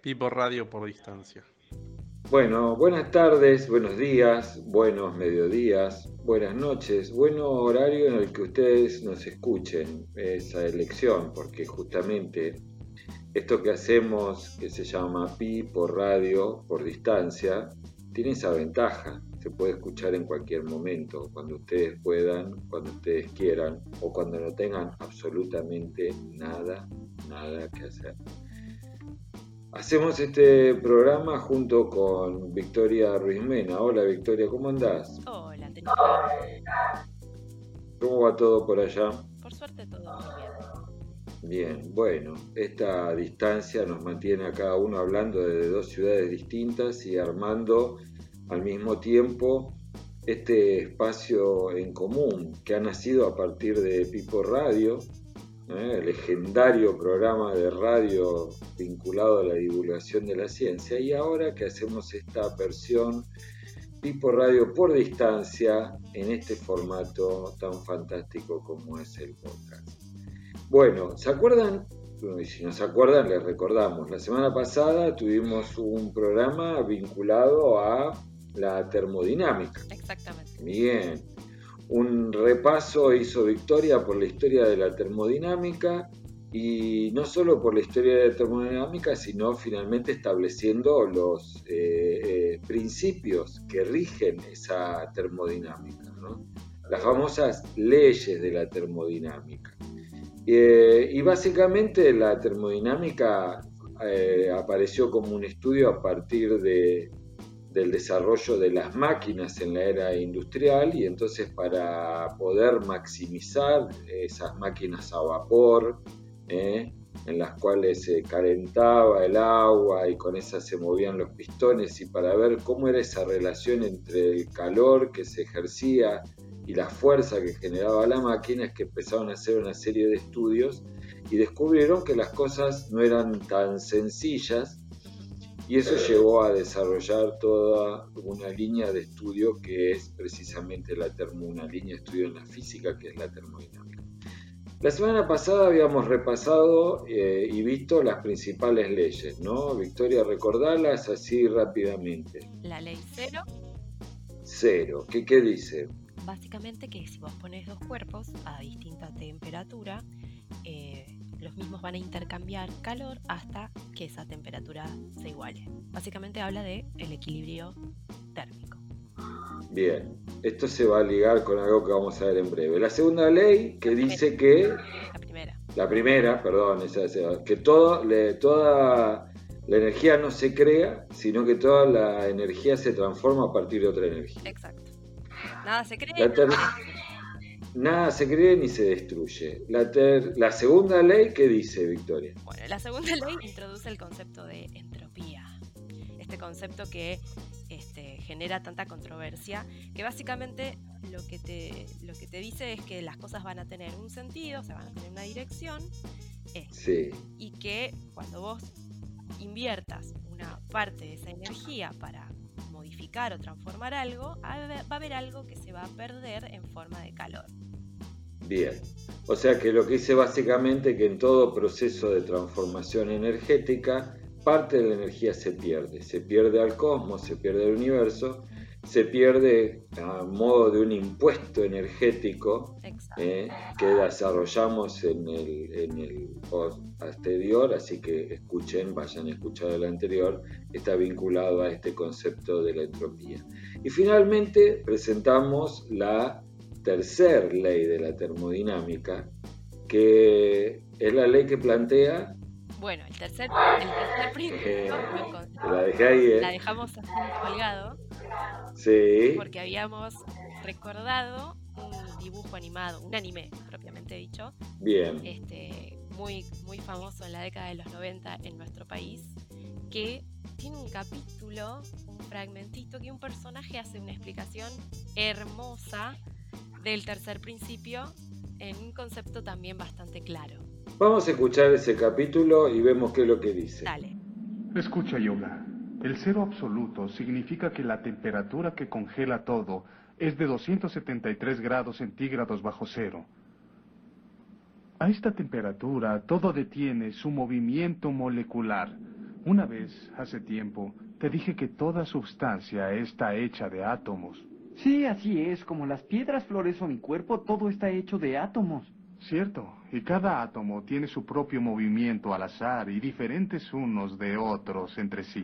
Pipo Radio por distancia. Bueno, buenas tardes, buenos días, buenos mediodías, buenas noches, bueno horario en el que ustedes nos escuchen, esa elección, porque justamente esto que hacemos, que se llama Pi por radio, por distancia, tiene esa ventaja. Se puede escuchar en cualquier momento, cuando ustedes puedan, cuando ustedes quieran o cuando no tengan absolutamente nada que hacer. Hacemos este programa junto con Victoria Ruizmena. Hola Victoria, ¿cómo andás? Hola, Tenita. ¿Cómo va todo por allá? Por suerte todo muy bien. Bien, bueno, esta distancia nos mantiene a cada uno hablando desde dos ciudades distintas y armando al mismo tiempo este espacio en común que ha nacido a partir de Pipo Radio, el legendario programa de radio vinculado a la divulgación de la ciencia, y ahora que hacemos esta versión Pipo Radio por distancia en este formato tan fantástico como es el podcast. Bueno, ¿se acuerdan? Y si no se acuerdan, les recordamos. La semana pasada tuvimos un programa vinculado a la termodinámica. Exactamente. Bien. Un repaso hizo Victoria por la historia de la termodinámica y no solo por la historia de la termodinámica, sino finalmente estableciendo los principios que rigen esa termodinámica, ¿no? Las famosas leyes de la termodinámica. Y básicamente la termodinámica apareció como un estudio a partir del desarrollo de las máquinas en la era industrial, y entonces para poder maximizar esas máquinas a vapor, en las cuales se calentaba el agua y con esas se movían los pistones, y para ver cómo era esa relación entre el calor que se ejercía y la fuerza que generaba la máquina, es que empezaron a hacer una serie de estudios y descubrieron que las cosas no eran tan sencillas, y eso llevó a desarrollar toda una línea de estudio que es precisamente una línea de estudio en la física, que es la termodinámica. La semana pasada habíamos repasado y visto las principales leyes, ¿no? Victoria, recordarlas así rápidamente. La ley cero. Cero, ¿qué dice? Básicamente que si vos pones dos cuerpos a distinta temperatura, los mismos van a intercambiar calor hasta que esa temperatura se iguale. Básicamente habla de el equilibrio térmico. Bien, esto se va a ligar con algo que vamos a ver en breve. La segunda ley que dice que... La primera, perdón, que toda la energía no se crea, sino que toda la energía se transforma a partir de otra energía. Exacto. Nada se crea. Nada se cree ni se destruye. La segunda ley, ¿qué dice, Victoria? Bueno, la segunda ley introduce el concepto de entropía. Este concepto que genera tanta controversia, que básicamente lo que te dice es que las cosas van a tener un sentido, o sea, van a tener una dirección, sí. Y que cuando vos inviertas una parte de esa energía para modificar o transformar algo, va a haber algo que se va a perder en forma de calor. Bien, o sea que lo que dice básicamente que en todo proceso de transformación energética, parte de la energía se pierde al cosmos, se pierde al universo, se pierde a modo de un impuesto energético que desarrollamos en el post anterior, así que vayan a escuchar el anterior, está vinculado a este concepto de la entropía. Y finalmente presentamos la tercera ley de la termodinámica, que es la ley que plantea... Bueno, el tercer principio la dejé ahí, la dejamos así colgado. Sí. Porque habíamos recordado un dibujo animado, un anime propiamente dicho. Bien. Muy, muy famoso en la década de los 90 en nuestro país, que tiene un capítulo, un fragmentito, que un personaje hace una explicación hermosa del tercer principio en un concepto también bastante claro. Vamos a escuchar ese capítulo y vemos qué es lo que dice. Dale. Escucha, Yoga. El cero absoluto significa que la temperatura que congela todo es de 273 grados centígrados bajo cero. A esta temperatura todo detiene su movimiento molecular, Una vez, hace tiempo, te dije que toda substancia está hecha de átomos. Sí, así es. Como las piedras, flores o mi cuerpo, todo está hecho de átomos. Cierto, y cada átomo tiene su propio movimiento al azar y diferentes unos de otros entre sí.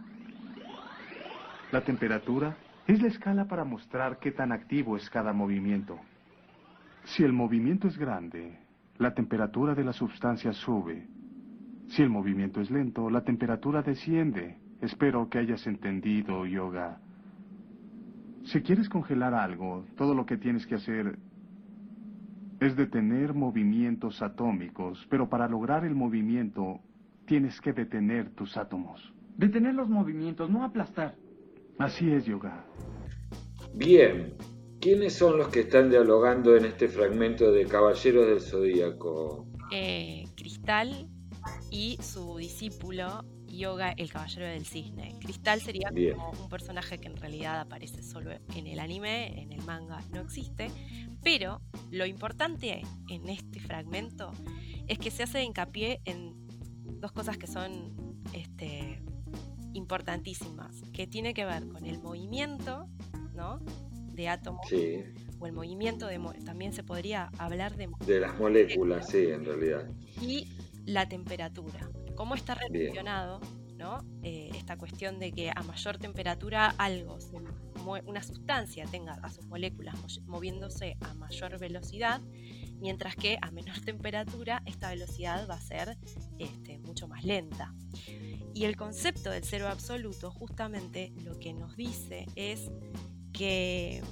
La temperatura es la escala para mostrar qué tan activo es cada movimiento. Si el movimiento es grande, la temperatura de la sustancia sube. Si el movimiento es lento, la temperatura desciende. Espero que hayas entendido, Yoga. Si quieres congelar algo, todo lo que tienes que hacer es detener movimientos atómicos, pero para lograr el movimiento, tienes que detener tus átomos. Detener los movimientos, no aplastar. Así es, Yoga. Bien, ¿quiénes son los que están dialogando en este fragmento de Caballeros del Zodíaco? Cristal y su discípulo Yoga, el Caballero del Cisne. Cristal sería Bien. como un personaje que en realidad aparece solo en el anime, en el manga no existe, pero lo importante en este fragmento es que se hace hincapié en dos cosas que son importantísimas, que tiene que ver con el movimiento, ¿no?, de átomos, Sí, o el movimiento también se podría hablar de de las moléculas, sí, en realidad. y la temperatura. ¿Cómo está Bien. relacionado, ¿no?, esta cuestión de que a mayor temperatura algo, una sustancia tenga a sus moléculas moviéndose a mayor velocidad, mientras que a menor temperatura esta velocidad va a ser mucho más lenta? Y el concepto del cero absoluto justamente lo que nos dice es que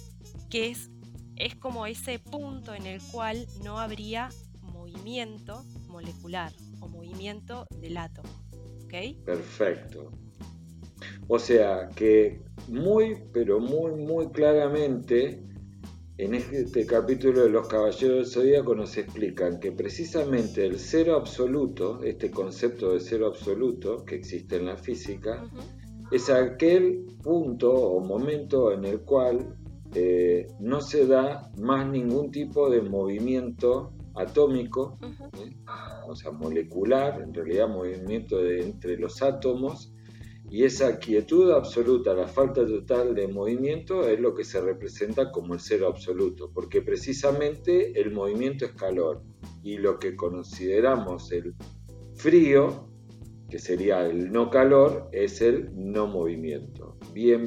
es como ese punto en el cual no habría movimiento molecular o movimiento del átomo, ¿ok? Perfecto. O sea que muy, pero muy claramente en este capítulo de los Caballeros del Zodíaco nos explican que precisamente el cero absoluto, este concepto de cero absoluto que existe en la física, es aquel punto o momento en el cual no se da más ningún tipo de movimiento atómico, o sea, molecular, en realidad movimiento entre los átomos, y esa quietud absoluta, la falta total de movimiento es lo que se representa como el cero absoluto, porque precisamente el movimiento es calor y lo que consideramos el frío, que sería el no calor, es el no movimiento. Bien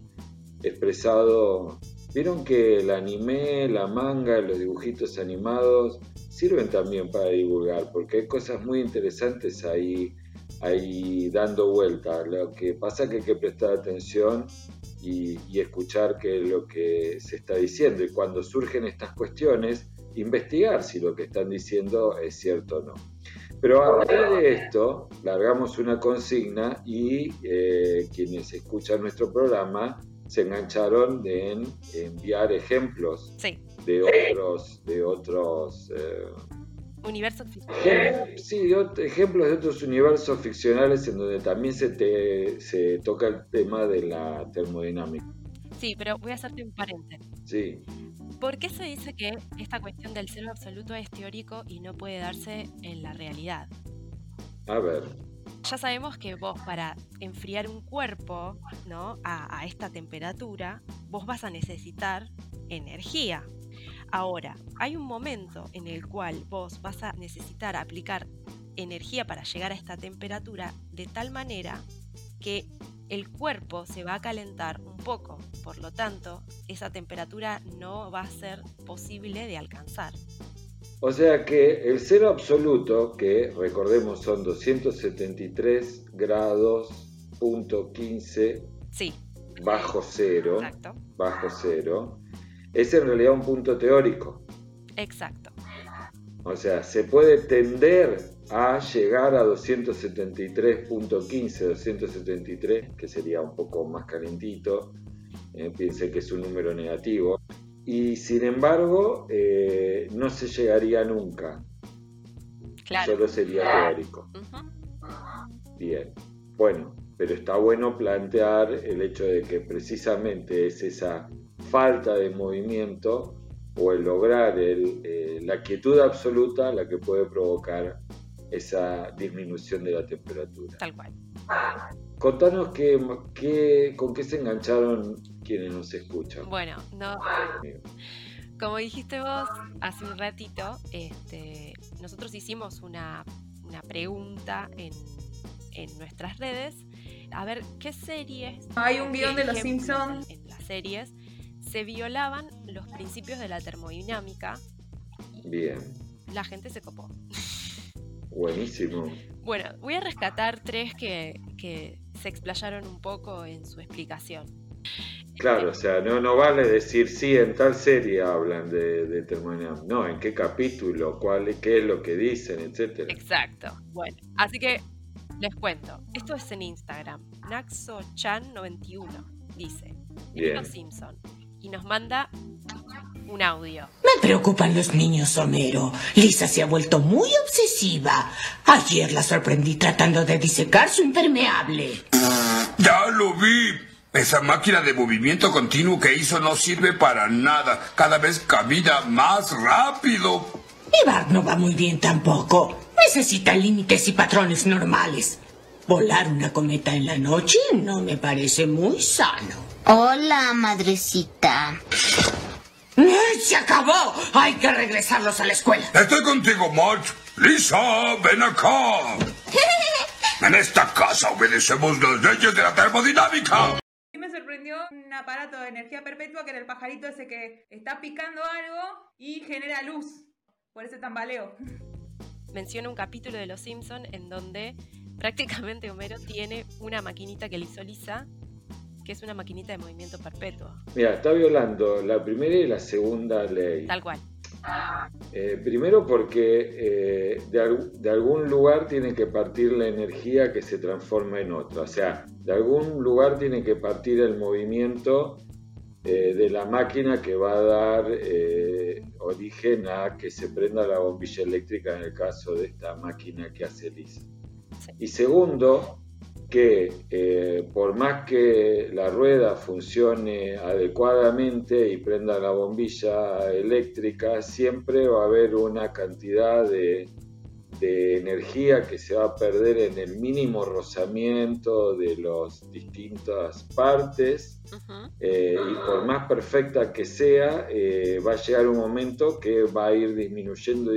expresado. Vieron que el anime, la manga, los dibujitos animados sirven también para divulgar, porque hay cosas muy interesantes ahí dando vuelta. Lo que pasa es que hay que prestar atención y escuchar qué es lo que se está diciendo, y cuando surgen estas cuestiones, investigar si lo que están diciendo es cierto o no. Pero a raíz de esto, largamos una consigna y quienes escuchan nuestro programa se engancharon en enviar ejemplos de otros universos ficcionales. Sí, ejemplos de otros universos ficcionales en donde también se toca el tema de la termodinámica. Sí, pero voy a hacerte un paréntesis. Sí. ¿Por qué se dice que esta cuestión del cero absoluto es teórico y no puede darse en la realidad? A ver. Ya sabemos que vos, para enfriar un cuerpo, ¿no?, a esta temperatura, vos vas a necesitar energía. Ahora, hay un momento en el cual vos vas a necesitar aplicar energía para llegar a esta temperatura de tal manera que el cuerpo se va a calentar un poco. Por lo tanto, esa temperatura no va a ser posible de alcanzar. O sea que el cero absoluto, que recordemos son 273 grados, punto 15 bajo cero, exacto, bajo cero, es en realidad un punto teórico. Exacto. O sea, se puede tender a llegar a 273.15, 273, que sería un poco más calentito, piense que es un número negativo, y sin embargo no se llegaría nunca. Claro. Solo sería teórico. Bien, bueno, pero está bueno plantear el hecho de que precisamente es esa falta de movimiento o el lograr la quietud absoluta la que puede provocar esa disminución de la temperatura. Tal cual. Contanos con qué se engancharon quienes nos escuchan. Bueno, no, como dijiste vos hace un ratito, nosotros hicimos una pregunta en nuestras redes, a ver qué series, Hay un qué guión de Los ejemplos Simpson. en las series se violaban los principios de la termodinámica. Bien, La gente se copó. buenísimo. Bueno, voy a rescatar 3 que se explayaron un poco en su explicación. Claro, o sea, no vale decir sí, en tal serie hablan de termodinámica. No, en qué capítulo, qué es lo que dicen, etcétera. Exacto. Bueno, así que les cuento. Esto es en Instagram. Naxo-chan91 dice: Bien. Los Simpson. Y nos manda un audio. Me preocupan los niños, Homero. Lisa se ha vuelto muy obsesiva. Ayer la sorprendí tratando de disecar su impermeable. Ya lo vi. Esa máquina de movimiento continuo que hizo no sirve para nada. Cada vez camina más rápido. Y Bart no va muy bien tampoco. Necesita límites y patrones normales. Volar una cometa en la noche no me parece muy sano. Hola, madrecita. ¡Se acabó! Hay que regresarlos a la escuela. Estoy contigo, Marge. Lisa, ven acá. En esta casa obedecemos las leyes de la termodinámica. Sí me sorprendió un aparato de energía perpetua que era el pajarito ese que está picando algo y genera luz por ese tambaleo. Menciona un capítulo de Los Simpson en donde prácticamente Homero tiene una maquinita que le hizo Lisa, que es una maquinita de movimiento perpetuo. Mira, está violando la primera y la segunda ley. Tal cual. Primero porque de algún lugar tiene que partir la energía que se transforma en otra. O sea, de algún lugar tiene que partir el movimiento de la máquina que va a dar origen a que se prenda la bombilla eléctrica en el caso de esta máquina que hace Lisa. Sí. Y segundo, que por más que la rueda funcione adecuadamente y prenda la bombilla eléctrica, siempre va a haber una cantidad de energía que se va a perder en el mínimo rozamiento de las distintas partes. Uh-huh. Y por más perfecta que sea, va a llegar un momento que va a ir disminuyendo,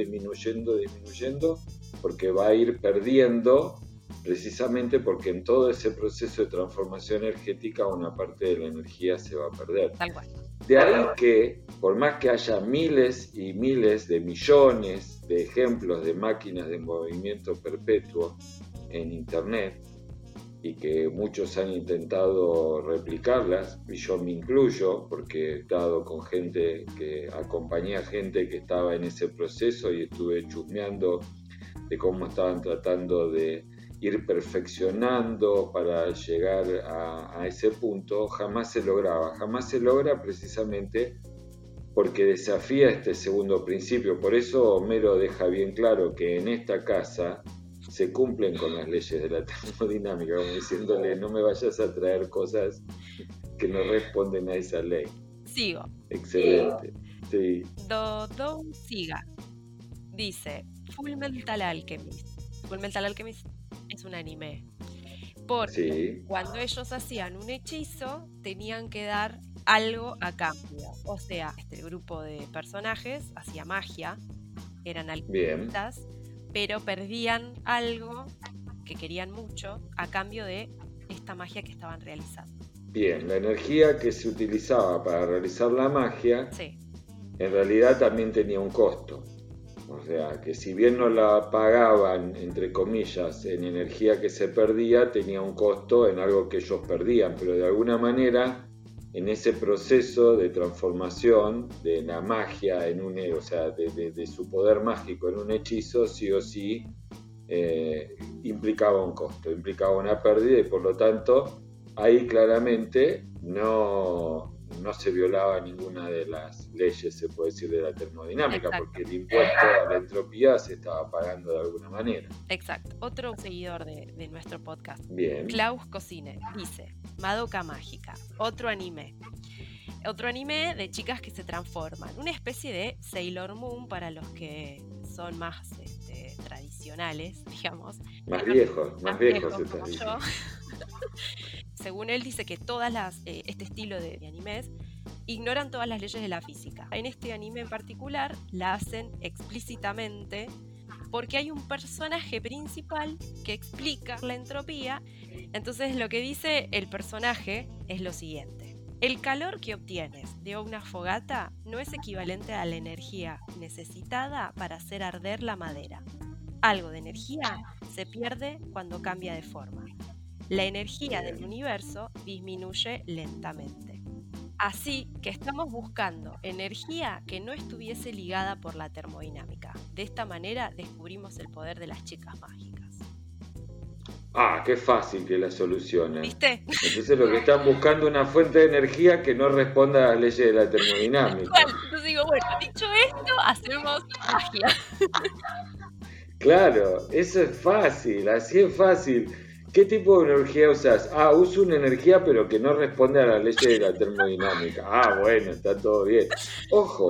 porque va a ir perdiendo, precisamente porque en todo ese proceso de transformación energética una parte de la energía se va a perder. Tal cual. De ahí que, por más que haya miles y miles de millones de ejemplos de máquinas de movimiento perpetuo en Internet, y que muchos han intentado replicarlas, y yo me incluyo, porque he estado con gente acompañé a gente que estaba en ese proceso y estuve chusmeando de cómo estaban tratando de ir perfeccionando para llegar a ese punto. Jamás se logra precisamente porque desafía este segundo principio. Por eso Homero deja bien claro que en esta casa se cumplen con las leyes de la termodinámica, como diciéndole: no me vayas a traer cosas que no responden a esa ley. Sigo. Excelente. Sí. Dodo Siga dice: Fullmetal Alchemist. Fullmetal Alchemist es un anime. Porque cuando ellos hacían un hechizo, tenían que dar algo a cambio. O sea, este grupo de personajes hacía magia, eran alquimistas, pero perdían algo que querían mucho a cambio de esta magia que estaban realizando. Bien, la energía que se utilizaba para realizar la magia, sí, en realidad también tenía un costo. O sea, que si bien no la pagaban, entre comillas, en energía que se perdía, tenía un costo en algo que ellos perdían, pero de alguna manera, en ese proceso de transformación de la magia en un, o sea, de su poder mágico en un hechizo, sí o sí implicaba un costo, implicaba una pérdida, y por lo tanto, ahí claramente no se violaba ninguna de las leyes, se puede decir, de la termodinámica. Exacto. Porque el impuesto a la entropía se estaba pagando de alguna manera. Exacto. Otro seguidor de nuestro podcast, bien, Klaus Cocine, dice: Madoka Mágica, otro anime de chicas que se transforman, una especie de Sailor Moon para los que son más tradicionales tradicionales, digamos. Más viejos viejos estás como diciendo. yo. Según él dice que este estilo de animes ignoran todas las leyes de la física. En este anime en particular la hacen explícitamente porque hay un personaje principal que explica la entropía. Entonces lo que dice el personaje es lo siguiente: el calor que obtienes de una fogata no es equivalente a la energía necesitada para hacer arder la madera. Algo de energía se pierde cuando cambia de forma. La energía del universo disminuye lentamente. Así que estamos buscando energía que no estuviese ligada por la termodinámica. De esta manera descubrimos el poder de las chicas mágicas. Ah, qué fácil que la solucionan. ¿Viste? Entonces lo que están buscando es una fuente de energía que no responda a las leyes de la termodinámica. Entonces digo, bueno, dicho esto, hacemos magia. Claro, eso es fácil, así es fácil. ¿Qué tipo de energía usas? Ah, uso una energía pero que no responde a las leyes de la termodinámica. Ah, bueno, está todo bien. Ojo.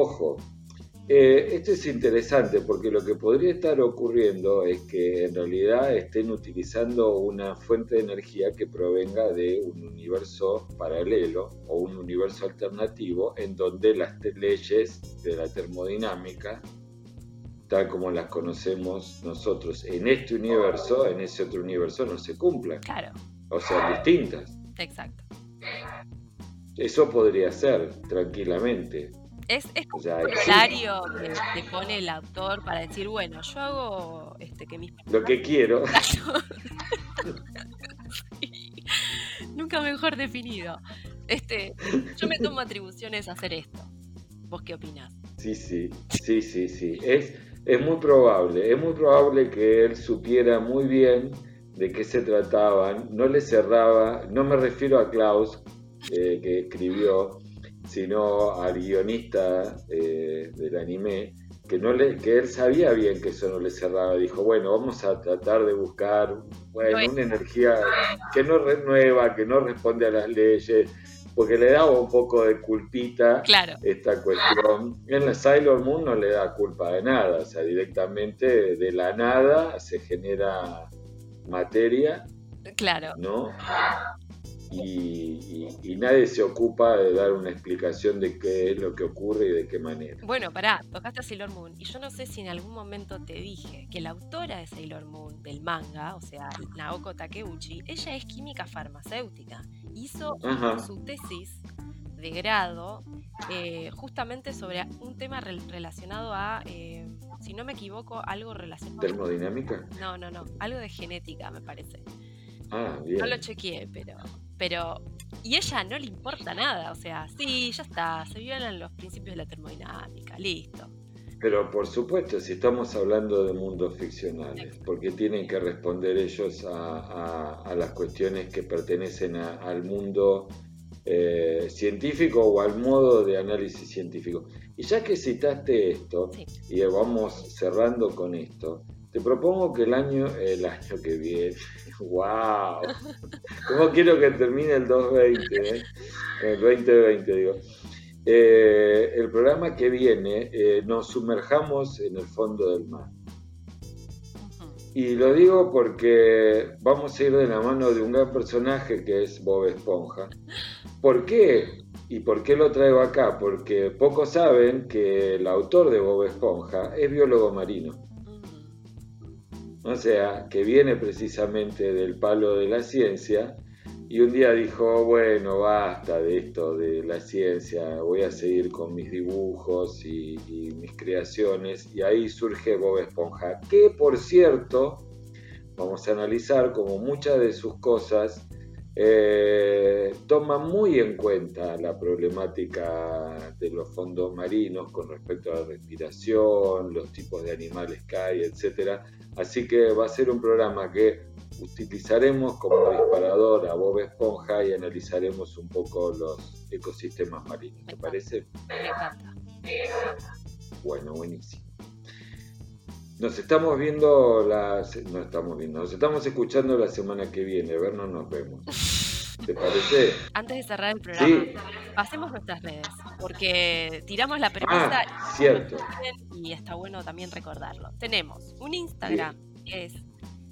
Esto es interesante porque lo que podría estar ocurriendo es que en realidad estén utilizando una fuente de energía que provenga de un universo paralelo o un universo alternativo en donde las leyes de la termodinámica, tal como las conocemos nosotros en este universo, en ese otro universo no se cumplan. Claro. O sea, distintas. Exacto. Eso podría ser, tranquilamente. Es O sea, formulario que pone el autor para decir, bueno, yo hago que mis... Lo que quiero. Sí. Nunca mejor definido. Yo me tomo atribuciones a hacer esto. ¿Vos qué opinás? Sí. Es muy probable que él supiera muy bien de qué se trataban. No le cerraba, no me refiero a Klaus, que escribió, sino al guionista del anime, que él sabía bien que eso no le cerraba. Dijo, bueno, vamos a tratar de buscar una energía que no renueva, que no responde a las leyes, porque le daba un poco de culpita esta cuestión. En la Sailor Moon no le da culpa de nada, o sea, directamente de la nada se genera materia, ¿no? Y nadie se ocupa de dar una explicación de qué es lo que ocurre y de qué manera. Bueno, pará, tocaste a Sailor Moon y yo no sé si en algún momento te dije que la autora de Sailor Moon, del manga, o sea, Naoko Takeuchi, ella es química farmacéutica. Hizo su tesis de grado justamente sobre un tema relacionado a, si no me equivoco, algo relacionado... ¿Termodinámica? No, algo de genética, me parece. Ah, bien. No lo chequeé, pero... Y ella no le importa nada, o sea, sí, ya está, se violan los principios de la termodinámica, listo. Pero por supuesto, si estamos hablando de mundos ficcionales, porque tienen que responder ellos a las cuestiones que pertenecen al mundo científico o al modo de análisis científico. Y ya que citaste esto, y vamos cerrando con esto, te propongo que el año que viene, ¡wow! ¿Cómo quiero que termine el 2020? El 2020, digo. El programa que viene nos sumerjamos en el fondo del mar. Y lo digo porque vamos a ir de la mano de un gran personaje que es Bob Esponja. ¿Por qué? ¿Y por qué lo traigo acá? Porque pocos saben que el autor de Bob Esponja es biólogo marino. O sea, que viene precisamente del palo de la ciencia y un día dijo, bueno, basta de esto de la ciencia, voy a seguir con mis dibujos y mis creaciones, y ahí surge Bob Esponja, que por cierto, vamos a analizar como muchas de sus cosas toma muy en cuenta la problemática de los fondos marinos con respecto a la respiración, los tipos de animales que hay, etc. Así que va a ser un programa que utilizaremos como disparador a Bob Esponja y analizaremos un poco los ecosistemas marinos. ¿Te parece? Me encanta. Bueno, buenísimo. Nos estamos viendo nos estamos escuchando la semana que viene. A ver, no nos vemos. ¿Te parece? Antes de cerrar el programa, Sí. pasemos nuestras redes, porque tiramos la premisa Cierto. y está bueno también recordarlo. Tenemos un Instagram que es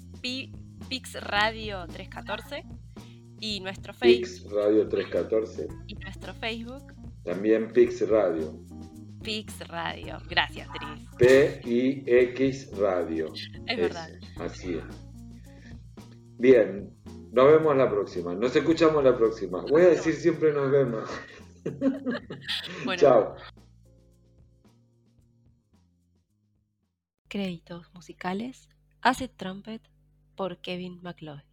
PixRadio314 y nuestro Facebook. Pix Radio 314. Y nuestro Facebook. También Pix Radio. Pix Radio. Gracias, Tris. PIX Radio. Es verdad. Así es. Bien, nos vemos la próxima. Nos escuchamos la próxima. Voy a decir siempre nos vemos. Bueno. Chao. Créditos musicales: Acid Trumpet por Kevin MacLeod.